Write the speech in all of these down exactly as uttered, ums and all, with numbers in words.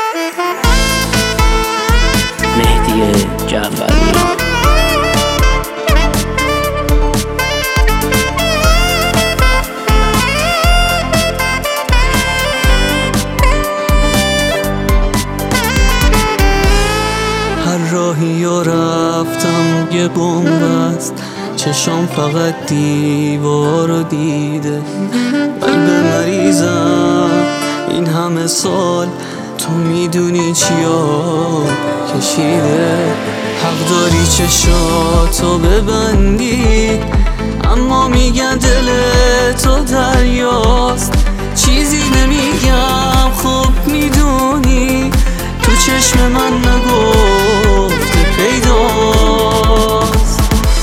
مهدی جعفری. هر راهی و رفتم یه بمب است، چشام فقط دیوار رو دیده. قلب مریضم این همه سال، تو میدونی چیا کشیده. حق داری چشاتو ببندی، اما میگن دل تو دریاست. چیزی نمیگم خب میدونی، تو چشم من نگفته پیداست.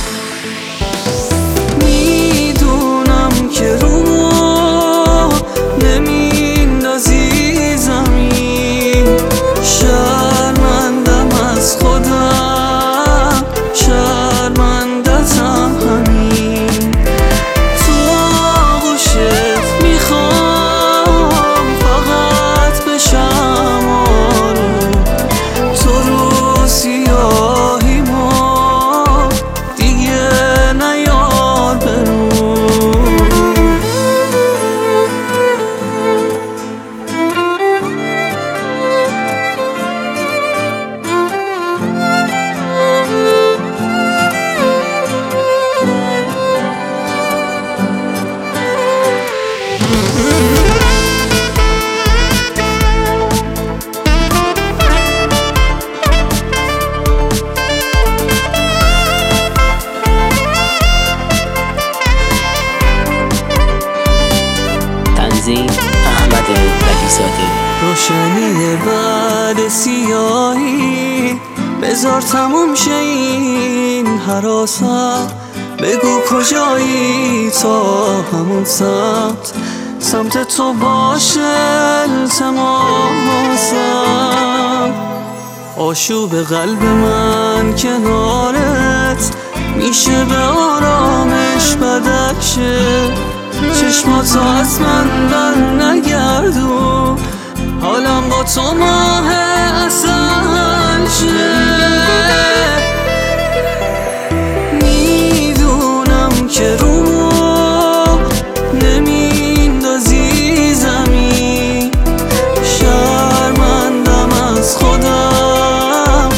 میدونم که رو نمیندازی زمین، شرمندم از خودم، شرمندتم همین. تو آغوشت میخوام فقط بشم آروم، تو رو سیاهی ما دیگه نیار برون. تنظیم احمد ولیزاده. روشنی بعد سیاهی بذار تموم شه این حراسم. بگو کجایی تا همون سمت، سمت تو باشه التماسم. آشوب قلب من کنارت میشه به آرامش بدک شه. چشماتو از من بر نگردون، حالم با تو ماه اصل شه. میدونم که رو نمیندازی زمین، شرمندم از خودم،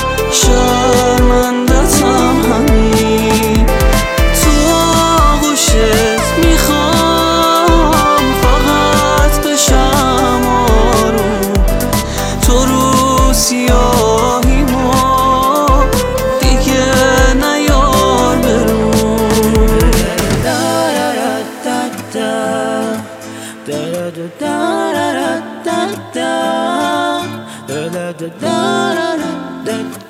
شرمندتم همین. تو آغوشت میخوام فقط بشم آروم، تو رو سیاهی ما دیگه نیار برون.